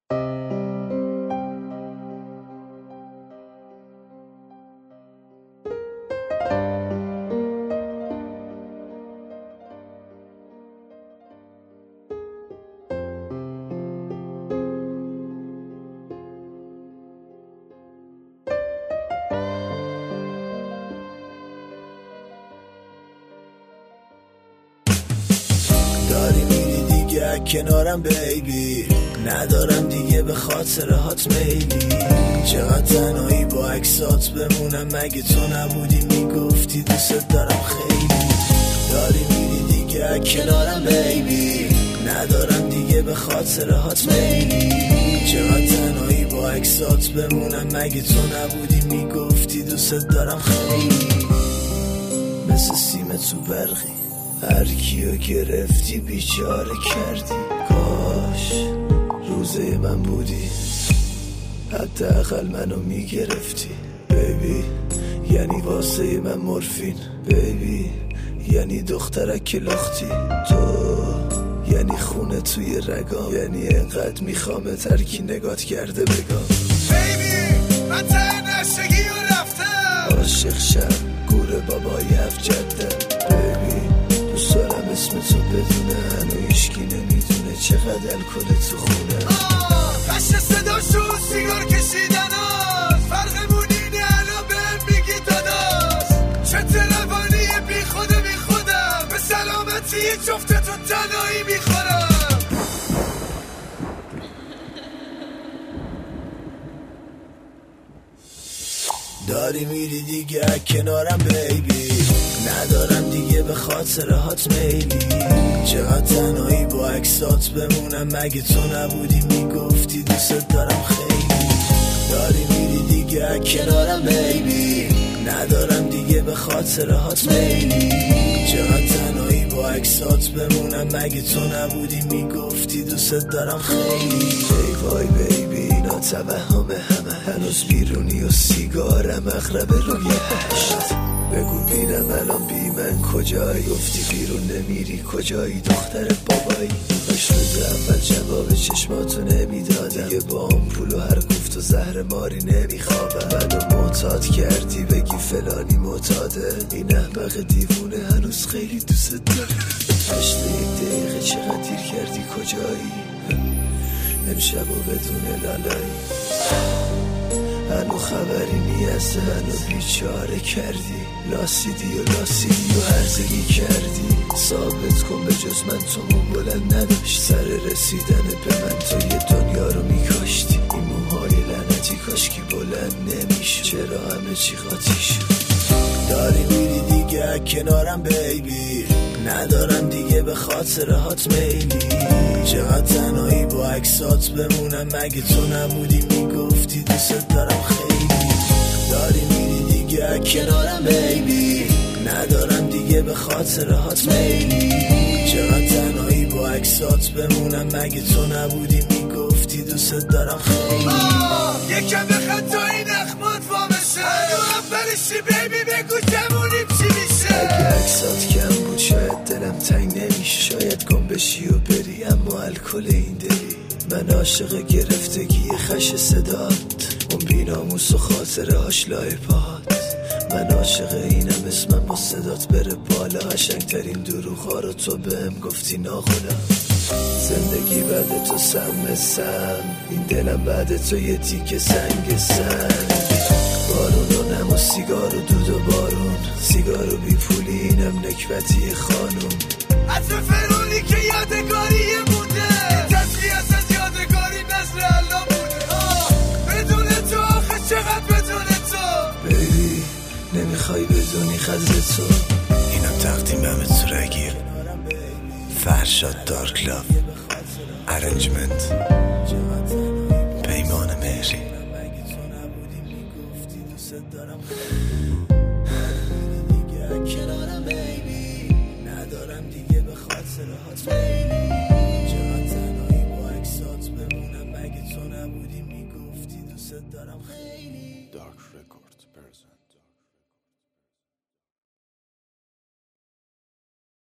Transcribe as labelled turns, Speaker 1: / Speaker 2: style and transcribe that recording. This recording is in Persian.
Speaker 1: داری میری دیگه کنارم بیبی، ندارم دیگه به خاطر هات میلی. چقدر تنهایی با عکسات بمونم، مگه تو نبودی میگفتی دوست دارم خیلی. داری میری دیگه کنارم بیبی، ندارم دیگه به خاطر هات میلی. چقدر تنهایی با عکسات بمونم، مگه تو نبودی میگفتی دوست دارم خیلی. مثل سیم تو برقی هر کیو گرفتی بیچاره کردی. کاش روزه من بودی، حداقل منو میگرفتی. بیبی یعنی واسه من مورفین، بیبی یعنی دخترک لختی. تو یعنی خونه توی رگام، یعنی انقدر میخوامت هر کی نگات کرده بگم.
Speaker 2: بیبی من ته نشگی و رفتم،
Speaker 1: عاشق شم گور بابای هفت جدم. بیبی دوست دارم اسم تو بدونه، هنو هیشکی نمیدونه چقدر الکل تو خونه.
Speaker 2: قشن صداشون سیگار کشیدن هاست، فرقمون اینه الان بهم میگی داداش. چه روانی بی خودم، به سلامتی جفتتون تنهایی میخورم.
Speaker 1: داری میری دیگه کنارم بیبی، ندارم دیگه به خاطر هات میلی. چقدر تنهایی با عکسات بمونم، مگه تو نبودی میگفتی دوست دارم خیلی. داری میری دیگه کنارم بیبی، ندارم دیگه به خاطر هات میلی. چقدر تنهایی با عکسات بمونم، مگه تو نبودی میگفتی دوست دارم خیلی. ای وای بیبی اینا توهم همه، هنوز بیرونی و سیگارم اغرب روی هشت. بگو بینم الان بی من کجایی، گفتی بیرون نمیری کجایی دختر بابایی. باش روز اول جواب چشماتو نمیدادم، دیگه با آمپول و هر گفت و زهر ماری نمیخوابم. منو معتاد کردی بگی فلانی معتاده، این احمق دیوونه هنوز خیلی دوست داره. 8 دقیقه چقدر دیر کردی کجایی، امشب و بدون لالایی. هنو خبری نیست، هنو بیچاره کردی. لاسیدی و هرزگی کردی. ثابت کن به جز من تو مو بلند نداشت، سر رسیدن به من تو یه دنیا رو میکاشتی. این موهای لعنتی کاشکی بلند نمیشه، چرا همه چی قاطی شد. داری میری دیگه کنارم بیبی، ندارم دیگه به خاطر هات میلی. چقدر تنهایی با عکسات بمونم، مگه تو نبودی میگفتی دوست دارم خیلی. داری میری دیگه کنارم بیبی، ندارم دیگه به خاطر هات میلی. چقدر تنهایی با عکسات بمونم، مگه تو نبودی میگفتی دوست دارم خیلی.
Speaker 2: یکم بخواد تا این اخمات وامشه، اولشی بیبی بگو جمونیم چی میشه.
Speaker 1: اگه عکسات کم بود شاید دلم تنگ نمیشه، شاید گم بشی و بری اما الکل این دلی. من عاشق گرفتگی خش صدات، اون بیناموس و خاطره هاشلای پات. من عاشق اینم اسمم با صدات بره بالا، قشنگترین دروغا رو تو بهم گفتی ناخودم. زندگی بعد تو سم، این دلم بعد تو یه تیکه سنگ. بارون و نم و سیگار و دود و بارون، سیگار و بی پولی اینم نکبتی خانوم.
Speaker 2: عطر فرونی که یادگاری مونده، تصویه از یادگاری نظر الان بوده. بدون تو آخه چقدر بدون تو
Speaker 1: بیبی نمیخوای بدونی قدر تو.
Speaker 3: اینم تقدیم به همه رگیر فرشاد دارک لاف ارنجمنت پیمان مهری.
Speaker 1: کنارم بیبی، ندارم دیگه به خاطر هات میلی. چقدر تنهایی با عکسات بمونم، مگه تو نبودی میگفتی دوست دارم خیلی.
Speaker 3: دارک رکورد پرزنت